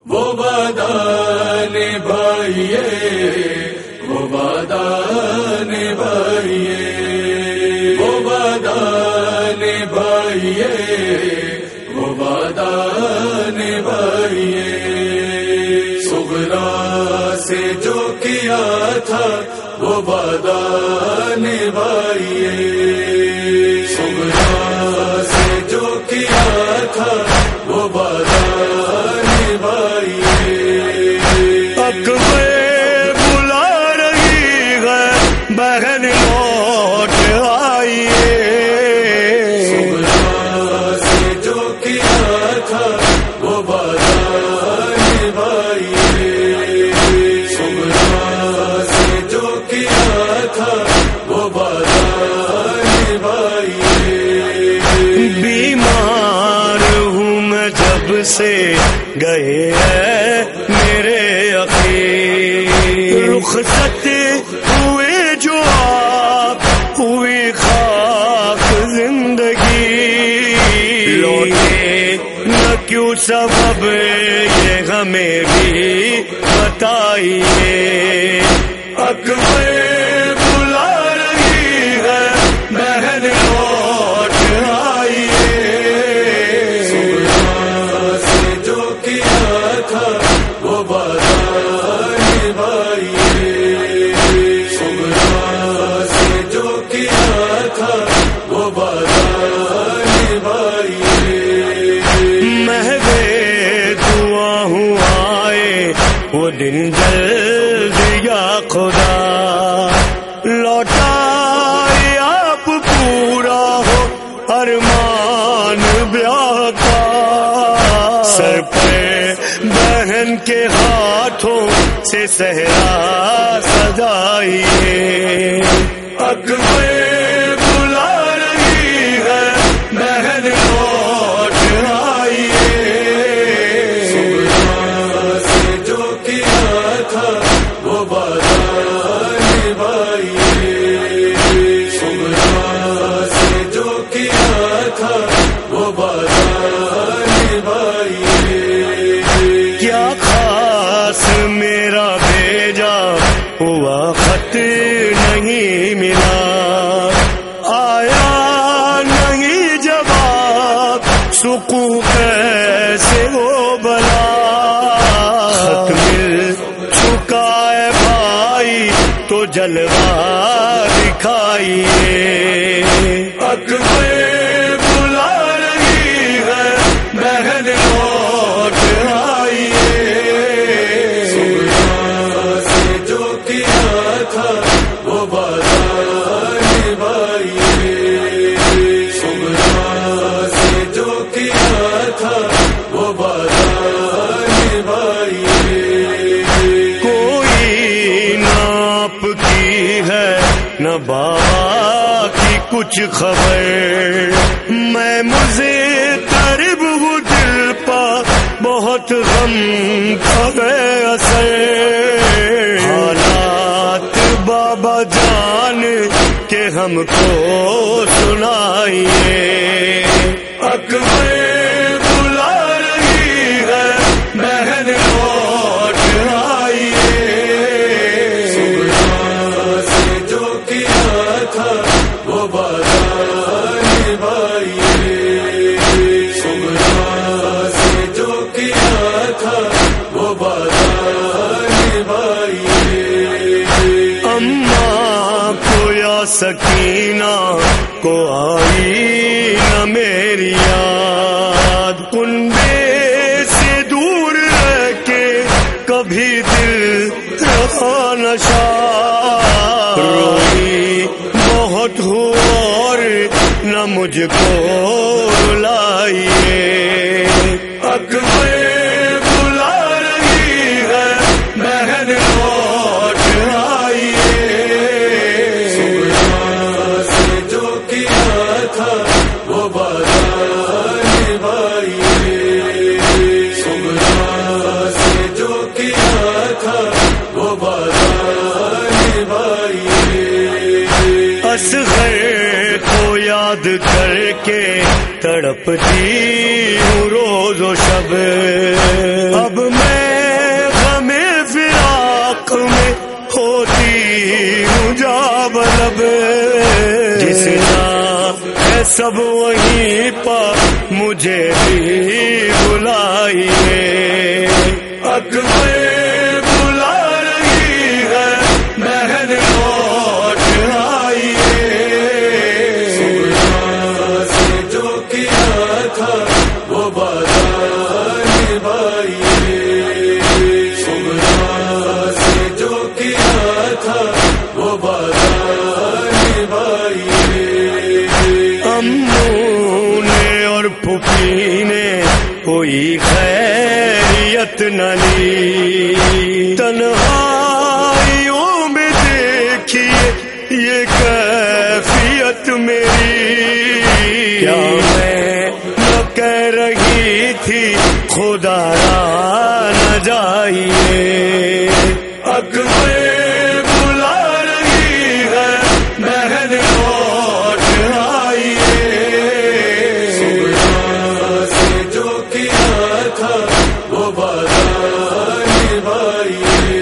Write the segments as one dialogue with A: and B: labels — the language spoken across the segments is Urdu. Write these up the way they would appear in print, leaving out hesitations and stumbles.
A: وہ وعدہ نبھائیے، وہ وعدہ نبھائیے، وہ وعدہ نبھائیے، وہ وعدہ نبھائیے، صغرا سے جو کیا تھا وہ وعدہ نبھائیے، صغرا سے جو کیا تھا وہ وعدہ نبھائیے۔
B: اکبر بلا رہی ہے بہن لوٹ آئیے،
A: صغرا سے جو کیا تھا وہ وعدہ نبھائیے، صغرا سے جو کیا تھا وہ وعدہ نبھائیے۔
B: بیمار ہوں میں جب سے گئے ہیں میرے اخیر، رخصت ہوئے جو آپ ہوئی خاک زندگی، لوٹے نہ کیوں سبب یہ ہمیں بھی بتائیے۔ اکبر بلا رہی ہے بہن لوٹ آئیے،
A: صغرا سے جو کیا تھا وہ وعدہ نبھائیے، صغرا سے جو کیا تھا وہ وعدہ نبھائیے۔
B: مہوے دعا ہوں آئے وہ دن جلد یا خدا، لوٹا آپ پورا ہو ارمان بیاہ کا، سر پہ بہن کے ہاتھوں سے صحرا سجائیے۔ اکبر بلا رہی ہے بہن لوٹ آئیے،
A: صغرا سے جو کیا تھا وہ وعدہ نبھائیے، صغرا سے جو کیا تھا وہ وعدہ نبھائیے۔
B: کیا خاص میرا بھیجا ہوا خط نہیں ملا، آیا نہیں جواب سکوں کیسے ہو بلا، خط مل چکا ہے بھائی تو جلوہ دکھائیے۔ اکبر بلا رہی ہے بہن لوٹ آئیے،
A: صغرا سے جو کیا تھا وہ وعدہ نبھائیے، صغرا سے جو کیا تھا وہ وعدہ نبھائیے۔
B: کوئی نہ آپ کی ہے نہ بابا کی کچھ خبر، میں مجھے قریب ہوں دل پر بہت غم کا ہے اثر، حالات بابا جان کے ہم کو سنائیے۔ اکبر بلا رہی ہے بہن لوٹ آئیے،
A: صغرا سے جو کیا تھا وہ وعدہ نبھائیے، صغرا سے جو کیا تھا وہ وعدہ نبھائیے۔
B: اماں کو یا سکینہ کو آئی نہ میری یاد، کنبے سے دور رہ کے کبھی دل رہا نہ شاد، روئی بہت ہو اور نہ مجھ کو رلائیے۔ اکبر بلا رہی ہے بہن لوٹ آئیے،
A: صغرا سے جو کیا تھا وہ وعدہ نبھائیے، صغرا سے جو کیا تھا وہ وعدہ نبھائیے۔
B: اصغر کو یاد کر کے تڑپتی ہوں روز و شب، اب میں سب وہیں پر مجھے بھی بلائیے، اکبر بلا رہی ہے بہن لوٹ آئیے،
A: سے جو کیا تھا وہ وعدہ نبھائیے، سے جو کیا تھا وہ وعدہ نبھائیے،
B: اموں نے اور پھوپھی نے کوئی خیریت نہ لی، تنہائیوں میں دیکھیے یہ کیفیت میری، کیا میں نہ کہہ رہی تھی خدا را نہ جائیے، اکبر بلا رہی ہے بہن لوٹ آئیے،
A: سے جو کیا تھا وہ وعدہ نبھائیے،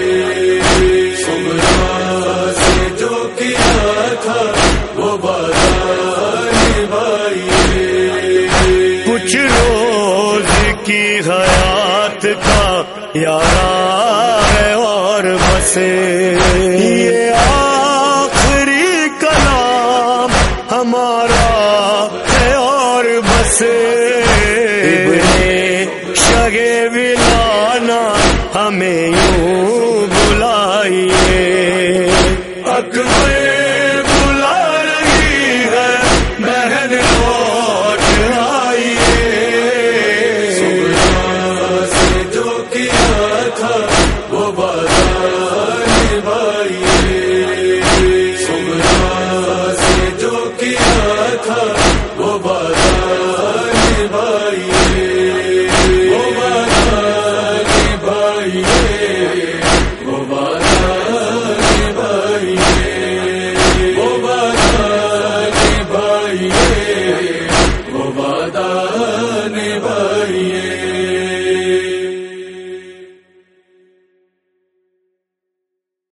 A: سے جو کیا تھا وہ وعدہ نبھائیے،
B: کچھ روز کی حیات کا یارا ہے اور بس یہ آخری کلام ہمارا ہے اور بس، ابن شگے ولانا ہمیں یوں بلائیے، اکبر بلا رہی ہے بہن لوٹ آئیے،
A: سے جو کیا تھا وہ وعدہ نبھائیے، سے جو کیا تھا وہ وعدہ نبھائیے، وہ وعدہ نبھائیے۔